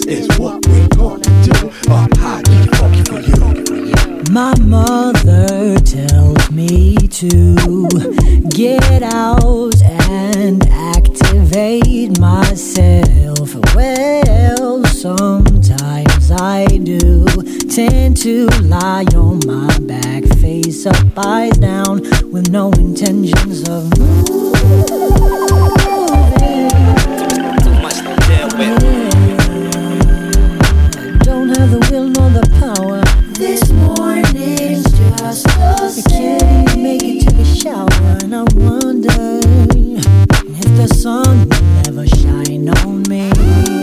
is what we gonna do. Hot get funky for you. My mother tells me to get out and activate myself. Well, sometimes I do tend to lie on my back, face up, eyes down, with no intentions of moving. Too much to deal with. Don't have the will nor the power. This morning's just the same. I can't even make it to the shower, and I wonder if the sun will ever shine on me.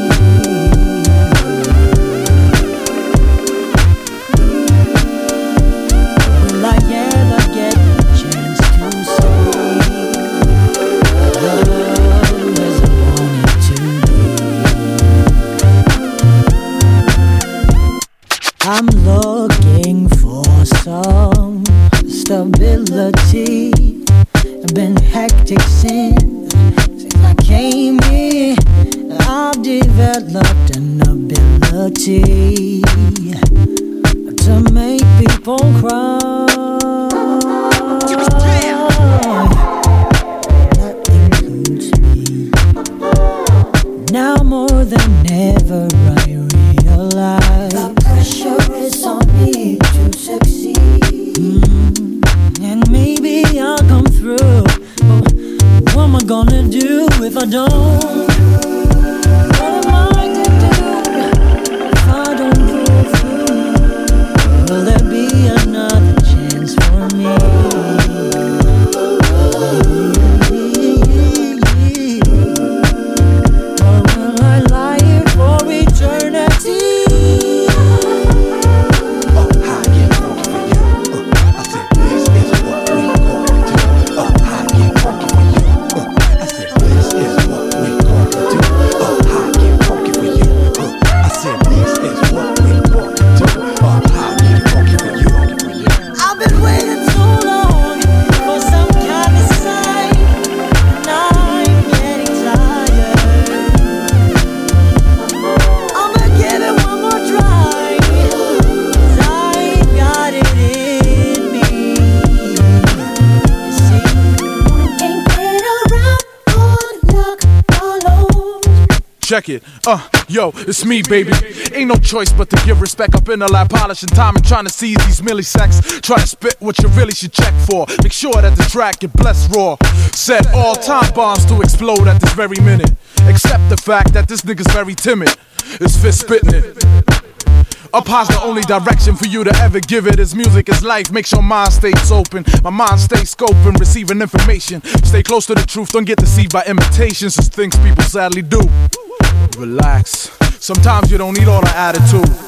Will I ever get a chance to see love as I want it to be? I'm looking for some stability. I've been hectic since I came here. I've developed an ability to make people cry. That includes me. Now more than ever I realize the pressure is on me to succeed. And maybe I'll come through, but what am I gonna do if I don't? What am I to do if I don't pull through? Will there be another chance for me? Or will I lie here for eternity? Check it, yo, it's me, baby. Ain't no choice but to give respect up in the lab, polishing time and trying to seize these millisects. Try to spit what you really should check for. Make sure that the track get blessed raw. Set all time bombs to explode at this very minute. Accept the fact that this nigga's very timid. It's fist spitting it. Up high's the only direction for you to ever give it. As music is life, makes your mind stays open. My mind stays scoping, receiving information. Stay close to the truth, don't get deceived by imitations. It's things people sadly do. Relax, sometimes you don't need all the attitude.